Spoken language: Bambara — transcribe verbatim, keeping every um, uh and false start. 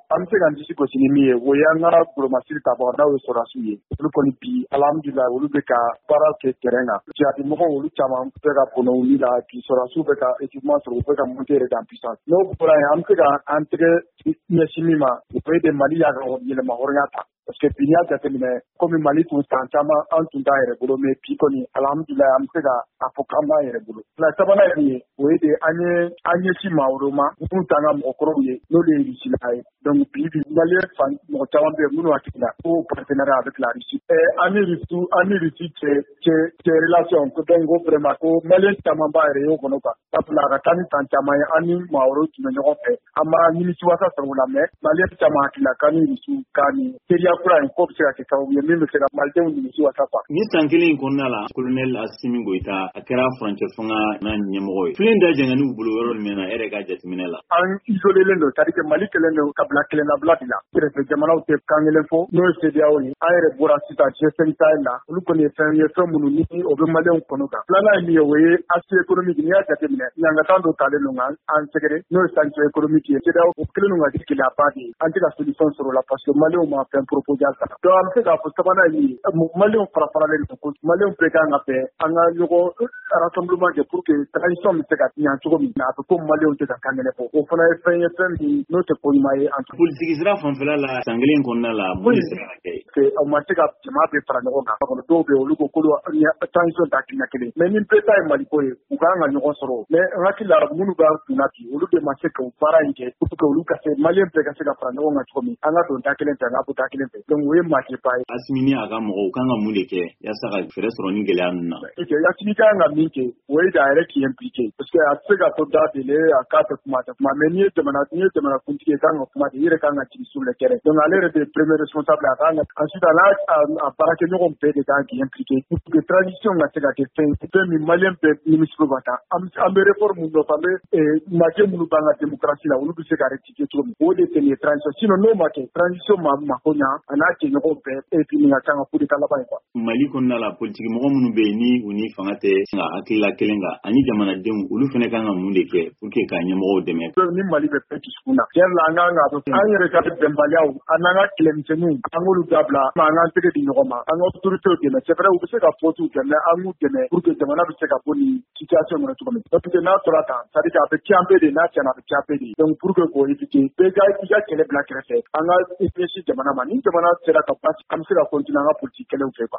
an bɛ se ka disi gosi ni min ye o ye an ka golomasiri tabaga n'aw ye sɔrɔdasiw ye olu kɔni bi alhamdulilayi olu bɛ ka baara kɛ terrain kan jihadimɔgɔw olu caman bɛ ka bɔnɛ wuli la bi sɔrɔdasiw bɛ ka équipement sɔrɔ u bɛ ka monter yɛrɛ en puissance n'o bɔra yen an bɛ se ka an tɛgɛ ɲɛsin min ma o ye de Mali y'a ka yɛlɛma hɔrɔnya ta parce que bi n'i y'a jateminɛ komi Mali tun san caman an tun t'a yɛrɛ bolo mais bi kɔni alhamdulilayi an bɛ se ka a fɔ k'an b'a yɛrɛ bolo fila sabanan ye min ye o ye de an ye an ɲɛsin maa wɛrɛw ma minnu t'an ka mɔgɔkɔrɔw ye n'olu ye Russie ye donc bi bi Malien fan mɔgɔ caman bɛ yen minnu hakili la ko partenariat avec la Russie an ni Russie an ni Russie cɛ cɛ cɛ relation ko donc ko vraiment ko Malien caman b'a yɛrɛ ye o kɔnɔ quoi sabula a ka taa ni san caman ye an ni maa wɛrɛw tun bɛ ɲɔgɔn fɛ an ma nimisiwasa sɔrɔ o la mais Malien caman hakili la k'an ni Russie ka nin teriya kura in ko bɛ se ka kɛ sababu ye min bɛ se ka Malidenw nimisiwasa quoi. Ni san kelen in kɔnɔna la colonel Assimi Goïta a kɛra furancɛ fanga n'a ɲɛmɔgɔ ye filen da jɛngɛnniw bolo yɔrɔ jumɛn na e yɛrɛ ka jateminɛ la. An isolelen don c'est-à-dire que Mali kelen don kabila kelen na bila de la kɛrɛfɛ jamanaw tɛ kan kelen fɔ n'o ye C D A O ye an yɛrɛ bɔra sisan G cinq Sahel la olu kɔni ye fɛn ye fɛn minnu ni o bɛ Malienw kɔnɔ kan filanan ye min ye o ye aspect économique n'i y'a jateminɛ ɲangakan dɔ talen don an sɛgɛrɛ n'o ye sanction économique ye C D A O o kelen don ka kɛ gɛlɛyaba de ye an tɛ ka solution sɔrɔ o la parce que Malienw ma fɛn proposé a kan donc an bɛ se k'a fɔ sabanan ye min ye Malienw fara faralen don ko Malienw bɛɛ kan ka bɛn an ka ɲɔgɔn rassemblement kɛ pour que transition bɛ se ka ɲɛ cogo min na a bɛ ko Malienw tɛ ka kan kɛnɛ fɔ o fana ye fɛn ye fɛn min n'o tɛ ko ɲuman ye an politique sira fanfɛla la san kelen kɔnɔna la mun bɛ se ka kɛ aw ma se ka jama bɛɛ fara ɲɔgɔn kan kɔnɔ dɔw bɛ olu ko k'olu transition t'a kɛɲɛ kelen mais ni bɛɛ ta ye Maliko ye u kan ka ɲɔgɔn sɔrɔ mais n hakili la minnu b'a kunna bi olu de ma se ka baara in kɛ pour que olu ka se Malien bɛɛ ka se ka fara ɲɔgɔn kan cogo min an ka don da kelen fɛ an ka bɔ da kelen fɛ donc o ye maa kɛba ye. Assimi ni a ka mɔgɔw kan ka mun de kɛ yaasa ka fɛɛrɛ sɔrɔ ni gɛlɛya ninnu na. Assimi kan ka min kɛ o ye da yɛrɛ k'i impliqué parce que a tɛ se ka to da de a k'a tɛ kuma tɛ kuma mais n'i ye jamana n'i ye jamana kuntigi ye kan ka kuma de i yɛrɛ kan ka jigin sur le terrain donc ale yɛrɛ de ye premier responsable a kan ka ensuite a n'a a baarakɛɲɔgɔn bɛɛ de kan k'i impliqué pour que transition ka se ka kɛ fɛn fɛn min Malien bɛɛ nimisi bɛ ka taa an bɛ réforme mun nɔfɛ an bɛ majɛ minnu b'an ka démocratie la olu bɛ se ka rectifier cogo min o de tɛ nin ye transition sinon n'o ma kɛ transition ma mako ɲa a n'a jɛɲɔgɔn bɛɛ et puis nin ka kan ka coup d'état laban ye quoi. Mali kɔnɔna la politique mɔgɔ minnu bɛ yen ni u ni fanga tɛ nka hakilila kelen kan ani jamanadenw olu fana kan ka mun de kɛ pour que ka ɲɛmɔgɔw dɛmɛ. Ni Mali bɛ bɛɛ dusukun na tiɲɛ la an kan ka dɔn an yɛrɛ ka bɛnbaliyaw an n'an ka kɛlɛmisɛnninw an k'olu dabila an k'an tɛgɛ di ɲɔgɔn ma an ka autorités dɛmɛ c'est vrai u bɛ se ka fautes kɛ mais an k'u dɛmɛ pour que jamana bɛ se ka bɔ nin situation kɔnɔ cogo min parce que n'a tora tan c'est à dire que a bɛ tiɲɛ bɛɛ de n'a tiɲɛna a bɛ tiɲɛ bɛɛ de donc pour que k'o éviter bɛɛ ka i ka kɛlɛ bila kɛrɛfɛ an ka ɲɛsin jamana ma ni jamana sera ka basi an bɛ se ka continuer an ka politique kɛlɛw fɛ quoi.